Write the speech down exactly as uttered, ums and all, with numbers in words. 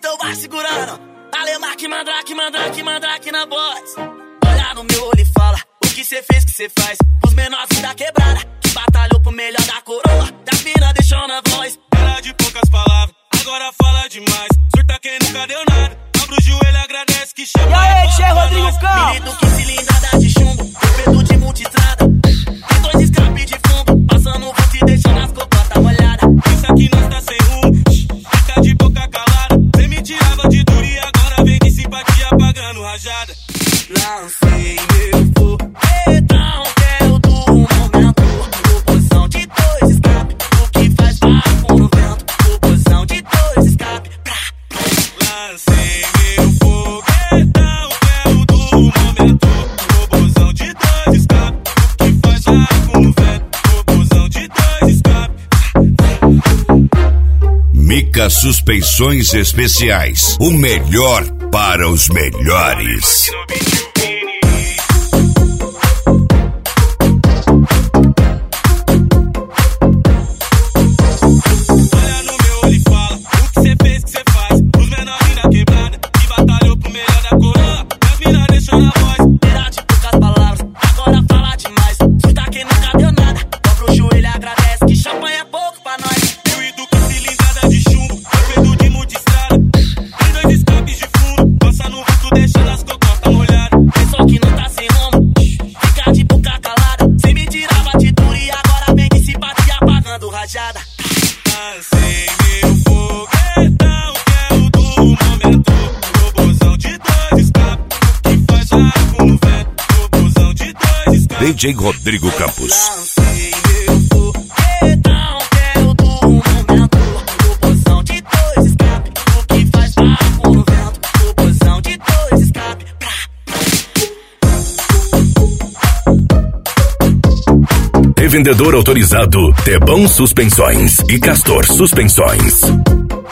então vai segurando. Alemarque, mandrake, mandrake, mandrake na voz. Olha no meu olho e fala o que cê fez, que cê faz. Os menores da quebrada, que batalhou pro melhor da coroa. Da mina deixou na voz. Era de poucas palavras, agora fala demais. Surta quem nunca deu nada, abre o joelho, agradece que chama. E aí, Tchê Rodrigo Cal? Menino que cilindrada de chumbo, torpedo de multistrada. Tem dois escape de fundo, passando o vulto e deixando as cocotas molhadas. Pensa que nós tá sem rumo, fica de boca calada. Cê me tirava de duro e agora vem de simpatia pagando rajada. Lancei meu foguetão, que é o do momento. Proporção de dois escape, o que faz barco no vento. Proporção de dois escape. Lancei meu foguetão, que é o do momento. Proporção de dois escape, o que faz barco no vento. Proporção de dois escape. Mica Suspensões Especiais, o melhor para os melhores. Olha no meu olho e fala o que cê fez, que cê faz. Os menores da quebrada, que batalhou pro melhor da coroa. As mina deixou na voz. Era de poucas palavras, agora fala demais. Surta quem nunca deu nada, dobra o joelho e agradece que champanhe é pouco pra nós. Eu e Duca cilindrada de chumbo, torpedo de multistrada. Tem dois escapes de fundo, passa no vulto deixando as cocotas molhadas. Pessoal que não tá sem rumo, fica de boca calada. Cê me tirava de duro e agora vem de simpatia pagando rajada. Lancei meu foguetão, que é o do momento. Proporção de dois escapes, que faz arco no vento. Proporção de dois escapes. D J Rodrigo Campos. Lancei meu foguetão, que é o do momento. Proporção de dois escape, o que faz barco no vento. Proporção de dois escape. Revendedor autorizado Tebão Suspensões e Castor Suspensões.